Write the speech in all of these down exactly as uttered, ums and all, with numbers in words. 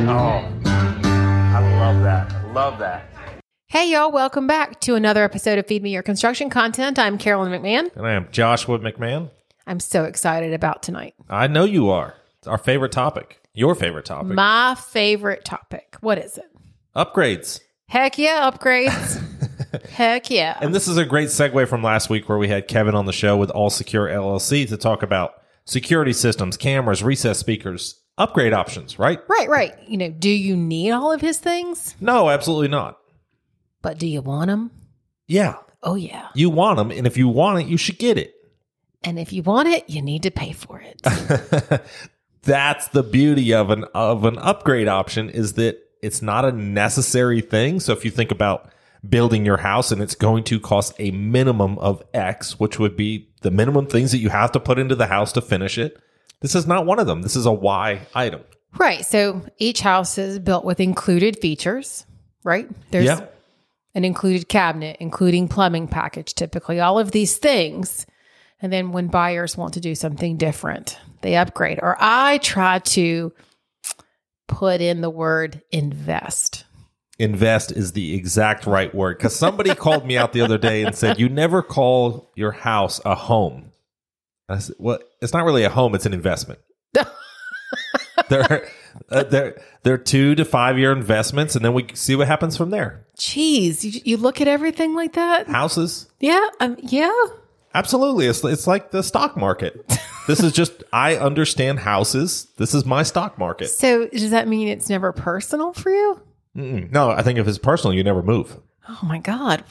Oh, I love that. I love that. Hey, y'all. Welcome back to another episode of Feed Me Your Construction Content. I'm Carolyn McMahon. And I am Joshua McMahon. I'm so excited about tonight. I know you are. It's our favorite topic. Your favorite topic. My favorite topic. What is it? Upgrades. Heck yeah, upgrades. Heck yeah. And this is a great segue from last week where we had Kevin on the show with All Secure L L C to talk about security systems, cameras, recessed speakers, upgrade options, right? Right, right. You know, do you need all of his things? No, absolutely not. But do you want them? Yeah. Oh, yeah. You want them, and if you want it, you should get it. And if you want it, you need to pay for it. That's the beauty of an of an upgrade option, is that it's not a necessary thing. So if you think about building your house and it's going to cost a minimum of X, which would be the minimum things that you have to put into the house to finish it, this is not one of them. This is a Y item. Right. So each house is built with included features, right? There's Yeah. an included cabinet, including plumbing package, typically all of these things. And then when buyers want to do something different, they upgrade. Or I try to put in the word invest. Invest is the exact right word, because somebody called me out the other day and said, you never call your house a home. I said, well, it's not really a home, it's an investment. they're, uh, they're, they're two to five year investments, and then we see what happens from there. Jeez, you, you look at everything like that? Houses? Yeah, um, yeah. Absolutely. It's, it's like the stock market. This is just, I understand houses. This is my stock market. So does that mean it's never personal for you? Mm-mm. No, I think if it's personal, you never move. Oh my God.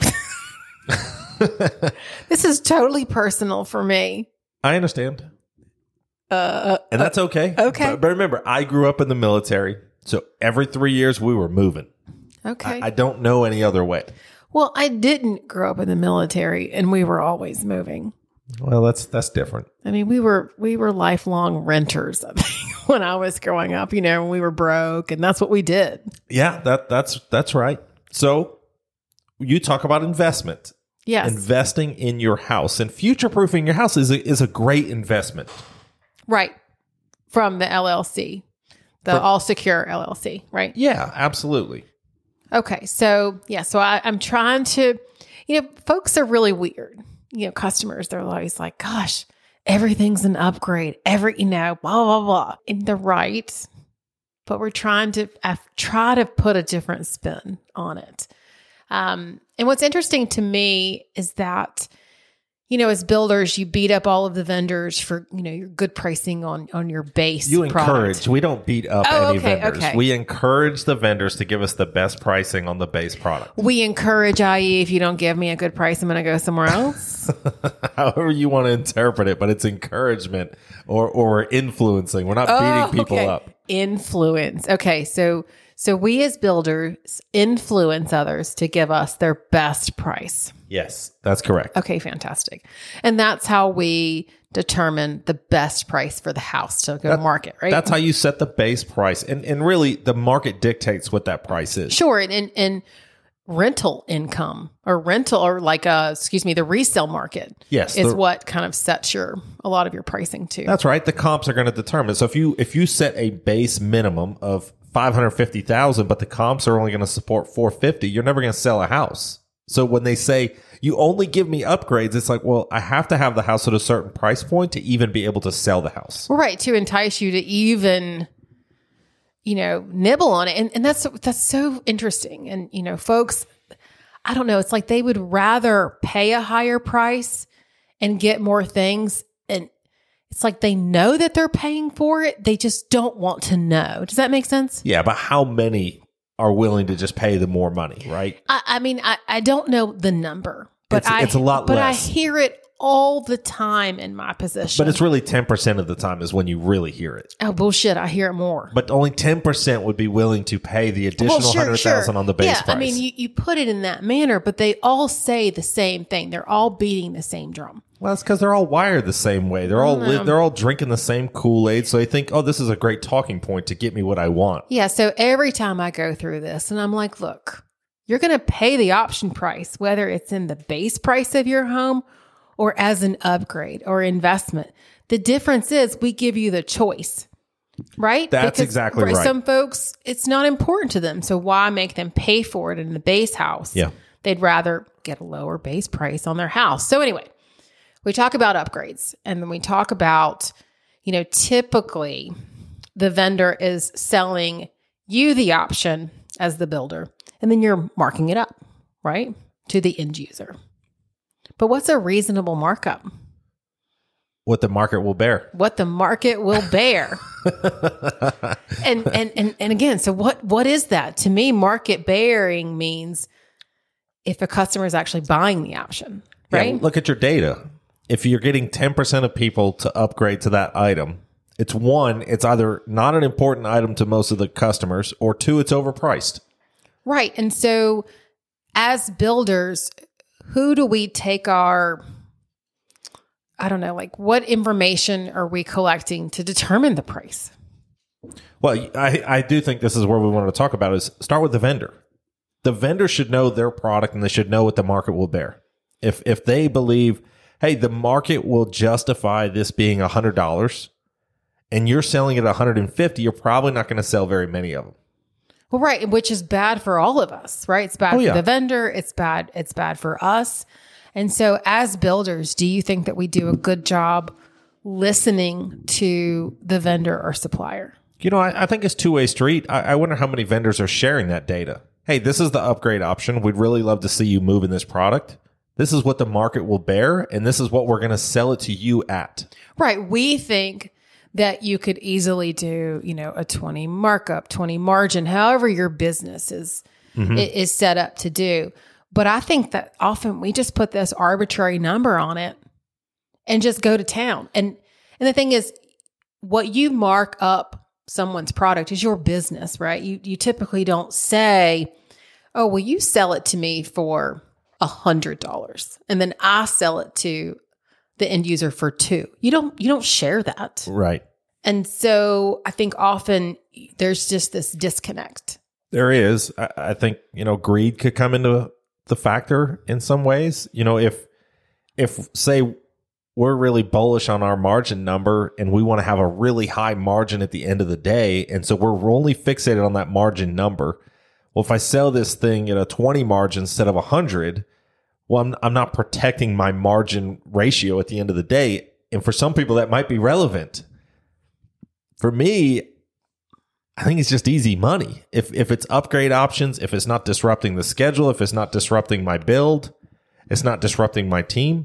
This is totally personal for me. I understand. Uh, and that's okay. Okay. But, but remember, I grew up in the military. So every three years we were moving. Okay. I, I don't know any other way. Well, I didn't grow up in the military, and we were always moving. Well, that's that's different. I mean, we were we were lifelong renters, I think, when I was growing up. You know, we were broke, and that's what we did. Yeah, that that's that's right. So you talk about investment. Yes. Investing in your house and future-proofing your house is a, is a great investment. Right. From the L L C, the For, All Secure L L C, right? Yeah, absolutely. Okay. So, yeah. So I, I'm trying to, you know, folks are really weird. You know, customers, they're always like, gosh, everything's an upgrade. Every, you know, blah, blah, blah. And they're right. But we're trying to uh, try to put a different spin on it. Um, and what's interesting to me is that, you know, as builders, you beat up all of the vendors for, you know, your good pricing on, on your base You encourage. product. We don't beat up Oh, any okay, vendors. okay. We encourage the vendors to give us the best pricing on the base product. We encourage, that is, if you don't give me a good price, I'm going to go somewhere else. However you want to interpret it, but it's encouragement or or influencing. We're not Oh, beating people okay. up. Influence. Okay. So, so we as builders influence others to give us their best price. Yes, that's correct. Okay. Fantastic. And that's how we determine the best price for the house to go That- to market, right? That's how you set the base price. And and really the market dictates what that price is. Sure. And, and, and rental income or rental or like, uh, excuse me, the resale market Yes, is the- what kind of sets your, a lot of your pricing too. That's right. The comps are going to determine. So if you if you set a base minimum of five hundred fifty thousand, but the comps are only going to support four hundred fifty, you're never going to sell a house. So when they say you only give me upgrades, it's like, well, I have to have the house at a certain price point to even be able to sell the house. Right. To entice you to even, you know, nibble on it. And, and that's, that's so interesting. And, you know, folks, I don't know, it's like they would rather pay a higher price and get more things. And it's like they know that they're paying for it. They just don't want to know. Does that make sense? Yeah, but how many are willing to just pay the more money, right? I, I mean, I, I don't know the number, but It's- I, it's a lot but less. I hear it all the time in my position. But it's really ten percent of the time is when you really hear it. oh, bullshit. I hear it more. But only ten percent would be willing to pay the additional one hundred thousand on the base yeah, price. I mean, you, you put it in that manner, but they all say the same thing. They're all beating the same drum. Well, it's because they're all wired the same way. They're all li- know. they're all drinking the same Kool-Aid, so they think, oh, this is a great talking point to get me what I want. Yeah. So every time I go through this and I'm like, look, you're going to pay the option price, whether it's in the base price of your home or as an upgrade or investment. The difference is we give you the choice. Right? That's exactly right. Some folks, it's not important to them. So why make them pay for it in the base house? Yeah. They'd rather get a lower base price on their house. So anyway, we talk about upgrades, and then we talk about, you know, typically the vendor is selling you the option as the builder, and then you're marking it up, right, to the end user. But what's a reasonable markup? What the market will bear. What the market will bear. and, and and and again, so what what is that? To me, market bearing means if a customer is actually buying the option, right? Yeah, look at your data. If you're getting ten percent of people to upgrade to that item, it's one, it's either not an important item to most of the customers, or two, it's overpriced. Right. And so as builders, who do we take our, I don't know, like what information are we collecting to determine the price? Well, I, I do think this is where we wanted to talk about is start with the vendor. The vendor should know their product, and they should know what the market will bear. If if they believe, hey, the market will justify this being one hundred dollars and you're selling it at one hundred fifty dollars, you're probably not going to sell very many of them. Well, right, which is bad for all of us, right? It's bad Oh, for yeah. the vendor, it's bad it's bad for us. And so as builders, do you think that we do a good job listening to the vendor or supplier? You know, I, I think it's two-way street. I, I wonder how many vendors are sharing that data. Hey, this is the upgrade option. We'd really love to see you move in this product. This is what the market will bear, and this is what we're going to sell it to you at. Right. We think that you could easily do, you know, a twenty markup, twenty margin, however your business is, mm-hmm. is set up to do. But I think that often we just put this arbitrary number on it and just go to town. And and the thing is, what you mark up someone's product is your business, right? You you typically don't say, oh, well, you sell it to me for a hundred dollars and then I sell it to the end user for two. You don't you don't share that. Right. And so I think often there's just this disconnect. There is. I, I think, you know, greed could come into the factor in some ways. You know, if if say we're really bullish on our margin number and we want to have a really high margin at the end of the day, and so we're only fixated on that margin number. Well, if I sell this thing at a twenty margin instead of a hundred, well, I'm, I'm not protecting my margin ratio at the end of the day. And for some people, that might be relevant. For me, I think it's just easy money. If if it's upgrade options, if it's not disrupting the schedule, if it's not disrupting my build, it's not disrupting my team,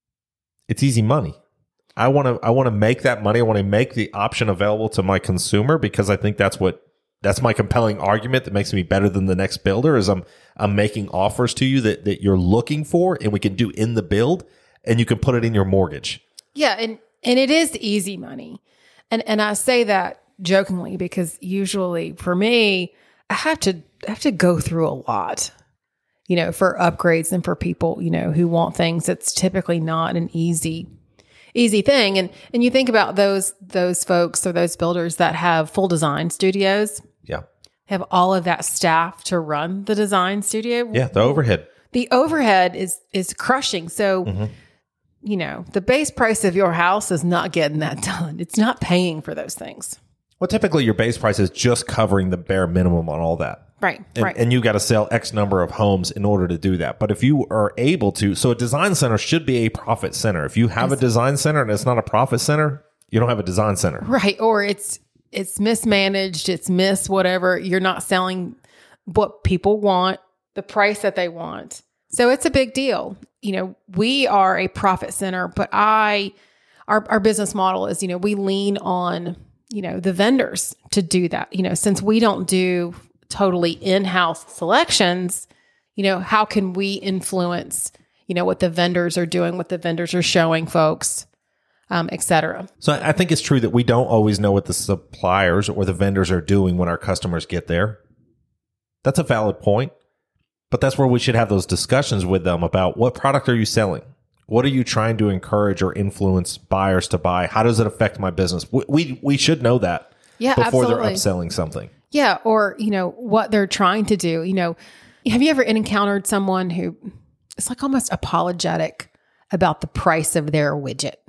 it's easy money. I want to I want to make that money. I want to make the option available to my consumer because I think that's what that's my compelling argument that makes me better than the next builder is I'm I'm making offers to you that, that you're looking for and we can do in the build and you can put it in your mortgage. Yeah, and and it is easy money. And and I say that jokingly because usually for me, I have to I have to go through a lot, you know, for upgrades and for people, you know, who want things that's typically not an easy easy thing. And and you think about those those folks or those builders that have full design studios. Yeah. Have all of that staff to run the design studio. Yeah, the overhead. The overhead is is crushing. So mm-hmm. you know, the base price of your house is not getting that done. It's not paying for those things. Well, typically your base price is just covering the bare minimum on all that. Right, and, right. And you got to sell X number of homes in order to do that. But if you are able to, so a design center should be a profit center. If you have a design center and it's not a profit center, you don't have a design center. Right. Or it's it's mismanaged, it's miss whatever. You're not selling what people want, the price that they want. So it's a big deal. You know, we are a profit center, but I, our, our business model is, you know, we lean on, you know, the vendors to do that. You know, since we don't do totally in-house selections, you know, how can we influence, you know, what the vendors are doing, what the vendors are showing folks, um, et cetera. So I think it's true that we don't always know what the suppliers or the vendors are doing when our customers get there. That's a valid point. But that's where we should have those discussions with them about what product are you selling? What are you trying to encourage or influence buyers to buy? How does it affect my business? We we, we should know that yeah, before absolutely. they're upselling something. Yeah, or, you know, what they're trying to do. You know, have you ever encountered someone who is like almost apologetic about the price of their widget?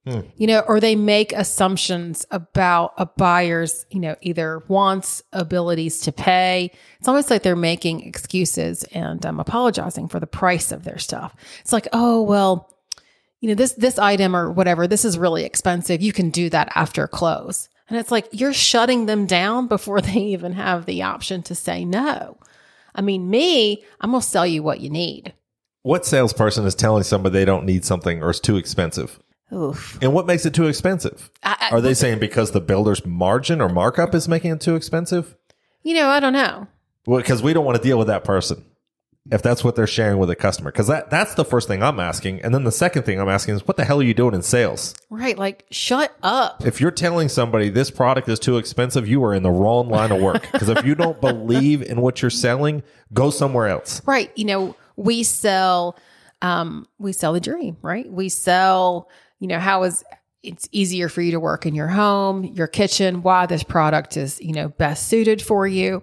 Hmm. You know, or they make assumptions about a buyer's, you know, either wants, abilities to pay. It's almost like they're making excuses and um, apologizing for the price of their stuff. It's like, oh, well, you know, this, this item or whatever, this is really expensive. You can do that after close. And it's like, you're shutting them down before they even have the option to say no. I mean, me, I'm going to sell you what you need. What salesperson is telling somebody they don't need something or it's too expensive? Oof. And what makes it too expensive? I, I, Are they saying because the builder's margin or markup is making it too expensive? You know, I don't know. Well, because we don't want to deal with that person if that's what they're sharing with a customer. Because that, that's the first thing I'm asking. And then the second thing I'm asking is, what the hell are you doing in sales? Right. Like, shut up. If you're telling somebody this product is too expensive, you are in the wrong line of work. Because if you don't believe in what you're selling, go somewhere else. Right. You know, we sell, um, we sell the dream, right? We sell, you know, how is it's easier for you to work in your home, your kitchen, why this product is, you know, best suited for you.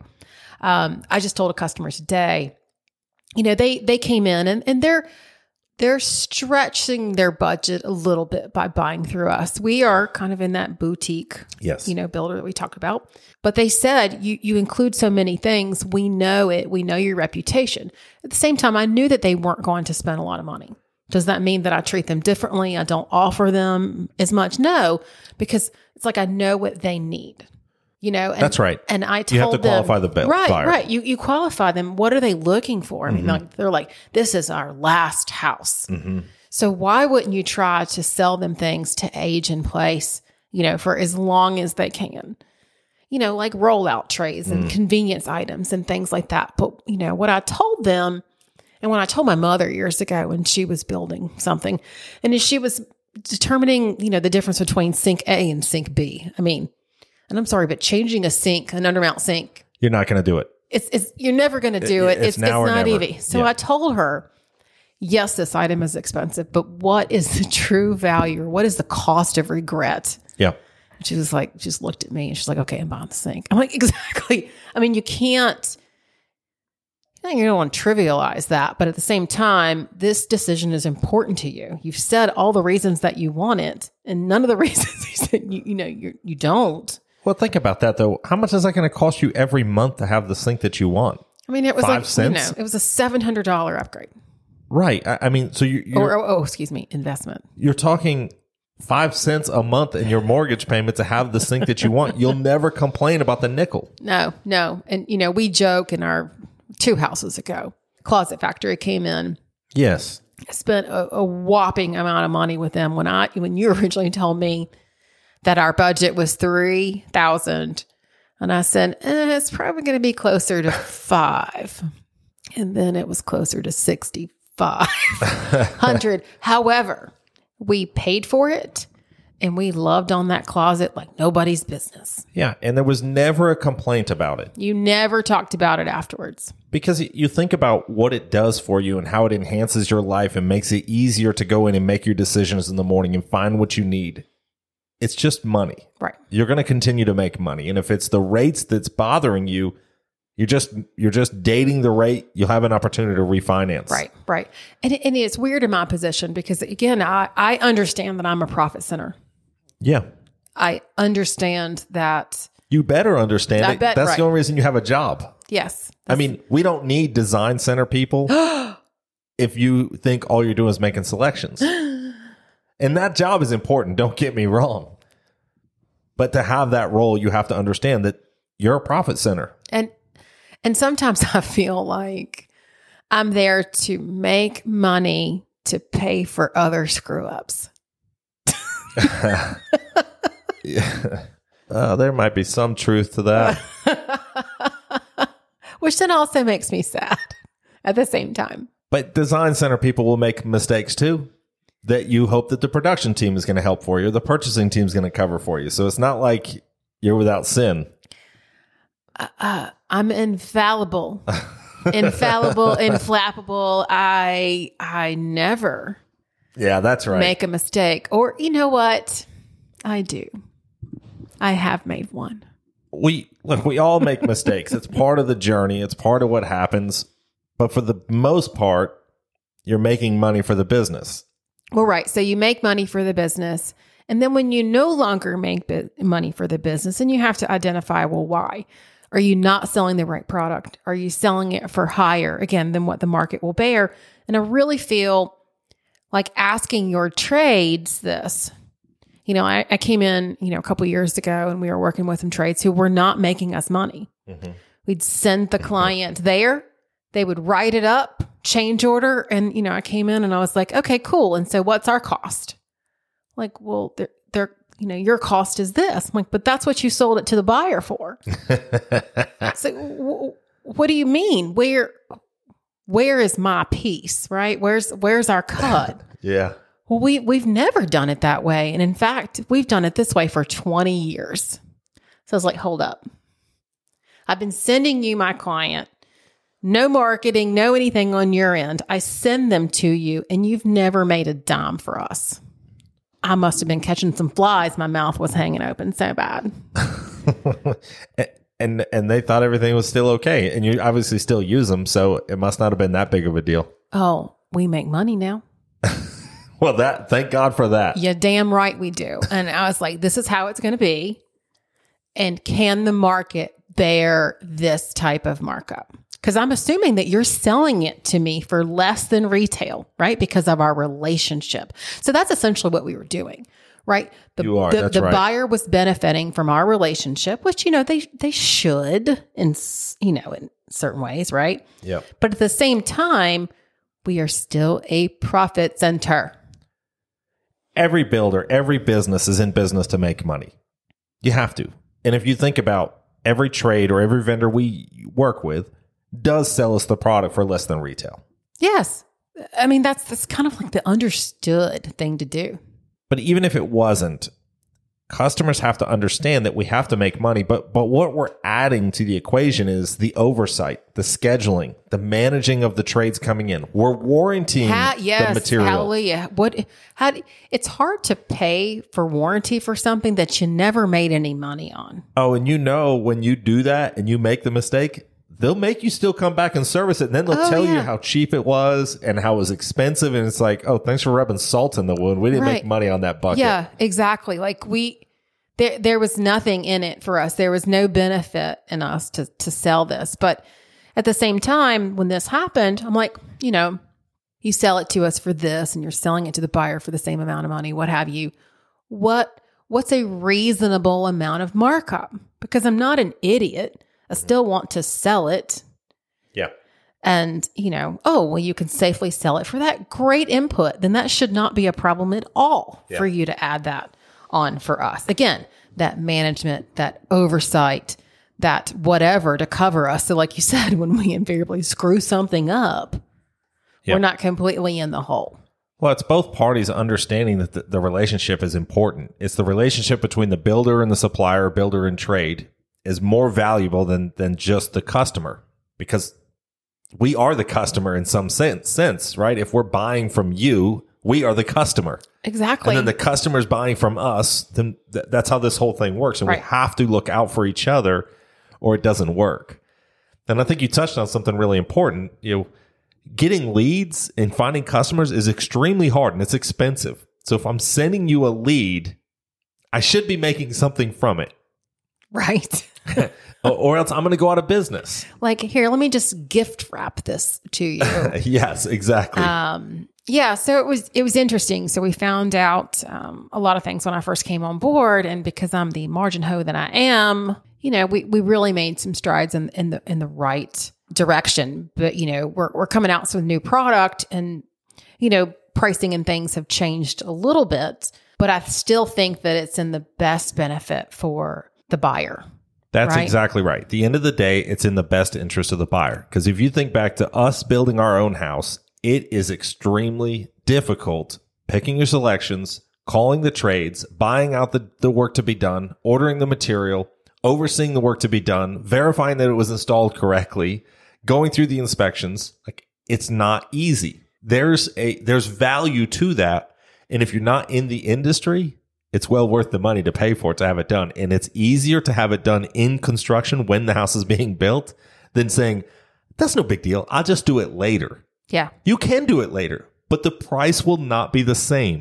Um, I just told a customer today, you know, they, they came in and, and they're, they're stretching their budget a little bit by buying through us. We are kind of in that boutique, yes, you know, builder that we talked about. But they said, you, you include so many things. We know it. We know your reputation. At the same time, I knew that they weren't going to spend a lot of money. Does that mean that I treat them differently? I don't offer them as much? No, because it's like I know what they need. You know, and, that's right. And I told you have to qualify them, the bill, right, buyer. right. You you qualify them. What are they looking for? I mean, Mm-hmm. like they're like, this is our last house. Mm-hmm. So why wouldn't you try to sell them things to age in place? You know, for as long as they can. You know, like rollout trays and Mm. convenience items and things like that. But you know what I told them, and when I told my mother years ago when she was building something, and as she was determining, you know, the difference between sink A and sink B. I mean. And I'm sorry, but changing a sink, an undermount sink, You're not going to do it. it's, it's you're never going to do It- it. it's It's, it's now or not never. easy. So Yeah. I told her, yes, this item is expensive, but what is the true value? Or what is the cost of regret? Yeah. And she was like, just looked at me and she's like, okay, I'm buying the sink. I'm like, exactly. I mean, you can't, you don't want to trivialize that, but at the same time, this decision is important to you. You've said all the reasons that you want it, and none of the reasons you said you, you know you you don't. Well, think about that, though. How much is that going to cost you every month to have the sink that you want? I mean, it was Five like, cents? you know, it was a seven hundred dollars upgrade. Right. I, I mean, so you, you're, Or, oh, oh, excuse me, investment. you're talking five cents a month in your mortgage payment to have the sink that you want. You'll never complain about the nickel. No, no. And, you know, we joke in our two houses ago, Closet Factory came in. Yes. I spent a, a whopping amount of money with them when I, when you originally told me that our budget was three thousand. And I said, eh, it's probably going to be closer to five. And then it was closer to sixty-five hundred. However, we paid for it and we loved on that closet like nobody's business. Yeah. And there was never a complaint about it. You never talked about it afterwards. Because you think about what it does for you and how it enhances your life and makes it easier to go in and make your decisions in the morning and find what you need. It's just money. Right. You're going to continue to make money. And if it's the rates that's bothering you, you're just you're just dating the rate. You'll have an opportunity to refinance. Right, right. And, and it's weird in my position because, again, I, I understand that I'm a profit center. Yeah. I understand that, You better understand I it. bet, That's right. the only reason you have a job. yes. I mean, we don't need design center people if you think all you're doing is making selections. And that job is important, don't get me wrong. But to have that role, you have to understand that you're a profit center. And and sometimes I feel like I'm there to make money to pay for other screw ups. Yeah. Uh, there might be some truth to that. Which then also makes me sad at the same time. But design center people will make mistakes too that you hope that the production team is going to help for you, or the purchasing team is going to cover for you. So it's not like you're without sin. Uh, uh, I'm infallible, infallible, inflappable. I I never Yeah, that's right. make a mistake. Or you know what? I do. I have made one. we look, we all make mistakes. It's part of the journey. It's part of what happens. But for the most part, you're making money for the business. Well, right. So you make money for the business And then when you no longer make bu- money for the business, and you have to identify, well, why? Are you not selling the right product? Are you selling it for higher, again, than what the market will bear? And I really feel like asking your trades this. You know, I, I came in, you know, a couple of years ago and we were working with some trades who were not making us money. Mm-hmm. We'd send the client there. They would write it up, change order. And, you know, I came in and I was like, okay, cool. And so what's our cost? Like, well, they're, they're, you know, your cost is this. I'm like, but that's what you sold it to the buyer for. So w- what do you mean? Where, where is my piece, right? Where's, where's our cut? Yeah. Well, we, we've never done it that way. And in fact, we've done it this way for twenty years. So I was like, hold up. I've been sending you my client. No marketing, no anything on your end. I send them to you and you've never made a dime for us. I must have been catching some flies. My mouth was hanging open so bad. and and they thought everything was still okay. And you obviously still use them. So it must not have been that big of a deal. Oh, we make money now. Well, that thank God for that. Yeah, damn right we do. And I was like, this is how it's going to be. And can the market bear this type of markup? Because I'm assuming that you're selling it to me for less than retail, right? Because of our relationship. So that's essentially what we were doing, right? The, you are, the, that's the right. buyer was benefiting from our relationship, which, you know, they they should in, you know, in certain ways, right? Yeah. But at the same time, we are still a profit center. Every builder, every business is in business to make money. You have to. And if you think about every trade or every vendor we work with does sell us the product for less than retail. Yes. I mean, that's that's kind of like the understood thing to do. But even if it wasn't, customers have to understand that we have to make money. But but what we're adding to the equation is the oversight, the scheduling, the managing of the trades coming in. We're warranting Ha- yes, the material. Hallelujah. What? How? It's hard to pay for warranty for something that you never made any money on. Oh, and you know when you do that and you make the mistake, they'll make you still come back and service it. And then they'll Oh, tell yeah. you how cheap it was and how it was expensive. And it's like, oh, thanks for rubbing salt in the wound. We didn't Right. make money on that bucket. Yeah, exactly. Like we, there, there was nothing in it for us. There was no benefit in us to to sell this. But at the same time, when this happened, I'm like, you know, you sell it to us for this, and you're selling it to the buyer for the same amount of money. What have you? What What's a reasonable amount of markup? Because I'm not an idiot. I still want to sell it. Yeah. And, you know, oh, well, you can safely sell it for that. Great input. Then that should not be a problem at all Yeah. for you to add that on for us. Again, that management, that oversight, that whatever to cover us. So like you said, when we invariably screw something up, Yeah. we're not completely in the hole. Well, it's both parties understanding that the, the relationship is important. It's the relationship between the builder and the supplier, builder and trade, is more valuable than than just the customer, because we are the customer in some sense, sense, right? If we're buying from you, we are the customer. Exactly. And then the customer's buying from us, then th- that's how this whole thing works. And Right. we have to look out for each other or it doesn't work. And I think you touched on something really important. You know, getting leads and finding customers is extremely hard and it's expensive. So if I'm sending you a lead, I should be making something from it. Right. or, or else I'm going to go out of business. Like, here, let me just gift wrap this to you. Yes, exactly. Um, yeah, so it was it was interesting. So we found out um, a lot of things when I first came on board, and because I'm the margin hoe that I am, you know, we we really made some strides in in the in the right direction. But you know, we're we're coming out with a new product, and you know, pricing and things have changed a little bit. But I still think that it's in the best benefit for the buyer. That's right? exactly right. At the end of the day, it's in the best interest of the buyer. Because if you think back to us building our own house, it is extremely difficult picking your selections, calling the trades, buying out the, the work to be done, ordering the material, overseeing the work to be done, verifying that it was installed correctly, going through the inspections. Like, it's not easy. There's a there's value to that. And if you're not in the industry, it's well worth the money to pay for it to have it done. And it's easier to have it done in construction when the house is being built than saying, that's no big deal. I'll just do it later. Yeah. You can do it later, but the price will not be the same.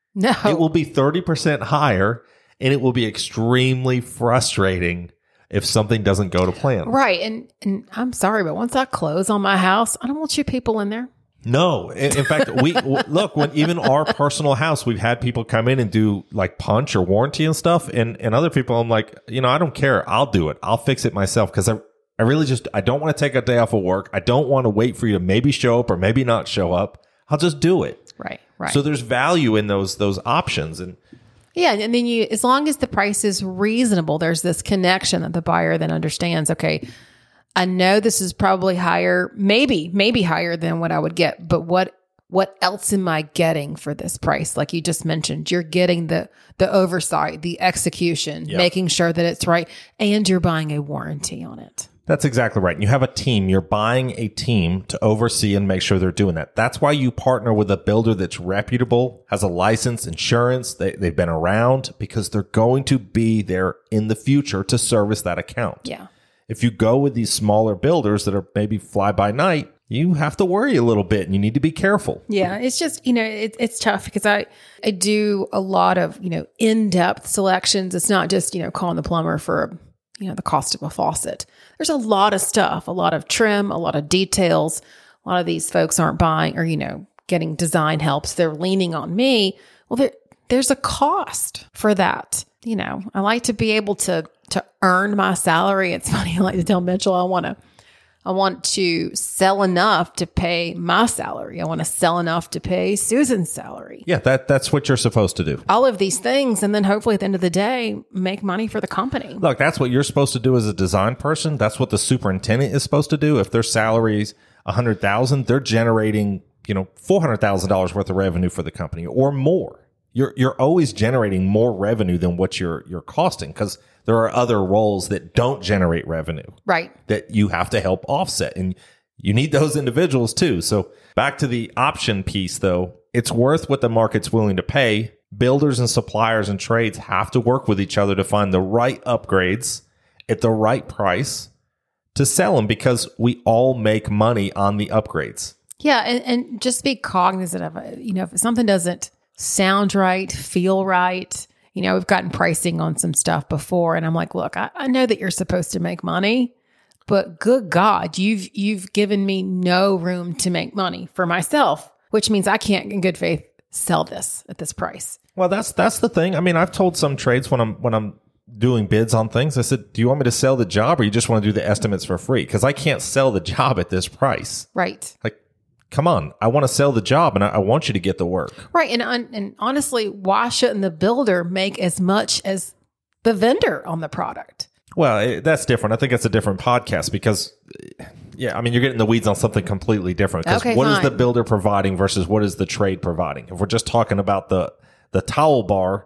No. It will be thirty percent higher, and it will be extremely frustrating if something doesn't go to plan. Right. And and I'm sorry, but once I close on my house, I don't want you people in there. No. In, in fact, we w- look, when even our personal house, we've had people come in and do like punch or warranty and stuff. And, and other people, I'm like, you know, I don't care. I'll do it. I'll fix it myself. Cause I, I really just, I don't want to take a day off of work. I don't want to wait for you to maybe show up or maybe not show up. I'll just do it. Right. Right. So there's value in those, those options. And yeah. And then you, as long as the price is reasonable, there's this connection that the buyer then understands, okay, I know this is probably higher, maybe, maybe higher than what I would get, but what, what else am I getting for this price? Like you just mentioned, you're getting the, the oversight, the execution, Yep. making sure that it's right. And you're buying a warranty on it. that's exactly right. And you have a team. You're buying a team to oversee and make sure they're doing that. That's why you partner with a builder that's reputable, has a license, insurance. They, they've been around because they're going to be there in the future to service that account. Yeah. If you go with these smaller builders that are maybe fly by night, you have to worry a little bit and you need to be careful. Yeah, it's just, you know, it, it's tough because I, I do a lot of, you know, in-depth selections. It's not just, you know, calling the plumber for, you know, the cost of a faucet. There's a lot of stuff, a lot of trim, a lot of details. A lot of these folks aren't buying or, you know, getting design helps. They're leaning on me. Well, there, there's a cost for that. You know, I like to be able to to earn my salary. It's funny, I like to tell Mitchell, I want to I want to sell enough to pay my salary. I want to sell enough to pay Susan's salary. Yeah, that that's what you're supposed to do. All of these things, and then hopefully at the end of the day, make money for the company. Look, that's what you're supposed to do as a design person. That's what the superintendent is supposed to do. If their salary's one hundred thousand dollars, they're generating, you know, four hundred thousand dollars worth of revenue for the company or more. You're you're always generating more revenue than what you're you're costing because there are other roles that don't generate revenue. Right. That you have to help offset. And you need those individuals too. So back to the option piece though, it's worth what the market's willing to pay. Builders and suppliers and trades have to work with each other to find the right upgrades at the right price to sell them because we all make money on the upgrades. Yeah, and, and just be cognizant of it. You know, if something doesn't sound right, feel right. You know, we've gotten pricing on some stuff before, and I'm like, look, I, I know that you're supposed to make money, but good God, you've you've given me no room to make money for myself, which means I can't, in good faith, sell this at this price. Well, that's that's the thing. I mean, I've told some trades when I'm when I'm doing bids on things, I said, do you want me to sell the job or you just want to do the estimates for free? Because I can't sell the job at this price. Right. Like, come on, I want to sell the job and I, I want you to get the work. Right. And, and honestly, why shouldn't the builder make as much as the vendor on the product? Well, it, that's different. I think it's a different podcast because, yeah, I mean, you're getting the weeds on something completely different. Because Okay, what is fine. the builder providing versus what is the trade providing? If we're just talking about the, the towel bar,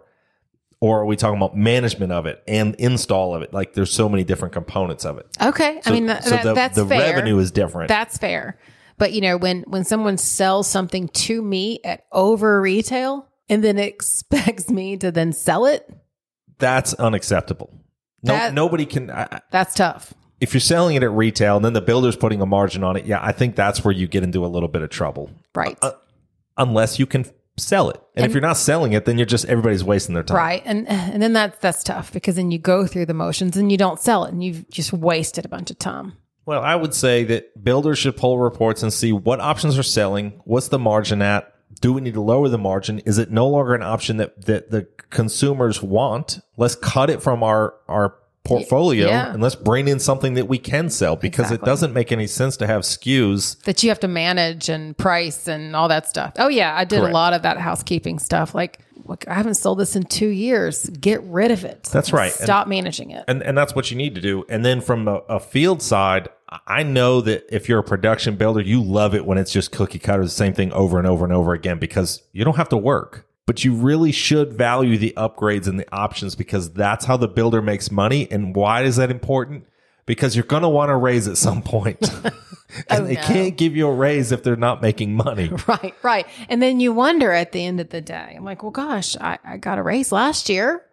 or are we talking about management of it and install of it? Like, there's so many different components of it. Okay. So, I mean, that, so that, the, that's the fair. revenue is different. That's fair. But, you know, when, when someone sells something to me at over retail and then expects me to then sell it, That's unacceptable. No, That- nobody can. I, that's tough. if you're selling it at retail and then the builder's putting a margin on it, yeah, I think that's where you get into a little bit of trouble. Right. Uh, unless you can sell it. And, And- if you're not selling it, then you're just, everybody's wasting their time. Right. And and then that's that's tough because then you go through the motions and you don't sell it and you've just wasted a bunch of time. Well, I would say that builders should pull reports and see what options are selling. What's the margin at? Do we need to lower the margin? Is it no longer an option that, that the consumers want? Let's cut it from our, our portfolio Yeah. and let's bring in something that we can sell because Exactly. it doesn't make any sense to have S K Us. That you have to manage and price and all that stuff. Oh yeah, I did Correct. a lot of that housekeeping stuff. Like, look, I haven't sold this in two years. Get rid of it. That's right. Stop managing it. And and that's what you need to do. And then from a, a field side, I know that if you're a production builder, you love it when it's just cookie cutter, the same thing over and over and over again because you don't have to work. But you really should value the upgrades and the options because that's how the builder makes money. And why is that important? Because you're going to want to raise at some point. and Oh, they no. can't give you a raise if they're not making money. Right, right. And then you wonder at the end of the day, I'm like, well, gosh, I, I got a raise last year.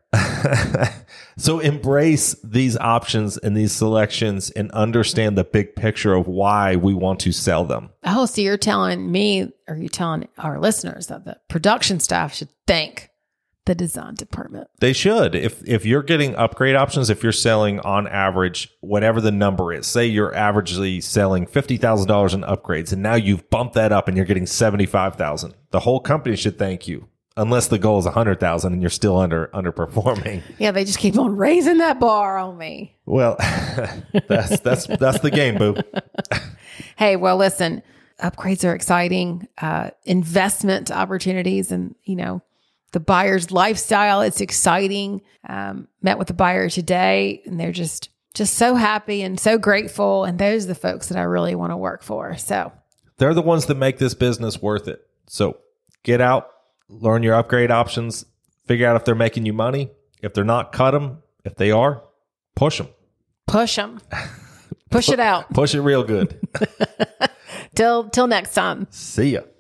So embrace these options and these selections and understand the big picture of why we want to sell them. Oh, so you're telling me, or you're telling our listeners that the production staff should thank the design department. They should. If if you're getting upgrade options, if you're selling on average, whatever the number is, say you're averagely selling fifty thousand dollars in upgrades, and now you've bumped that up and you're getting seventy-five thousand dollars. The whole company should thank you. Unless the goal is one hundred thousand dollars and you're still under underperforming. Yeah, they just keep on raising that bar on me. Well, that's that's that's the game, boo. Hey, well, listen, upgrades are exciting. Uh, investment opportunities and, you know, the buyer's lifestyle. It's exciting. Um, met with a buyer today and they're just, just so happy and so grateful. And those are the folks that I really want to work for. So they're the ones that make this business worth it. So get out, learn your upgrade options, figure out if they're making you money. If they're not, cut them. If they are, push them. Push them. Push it out. Push it real good. Till till next time. See ya.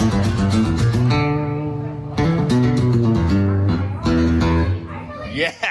Yeah.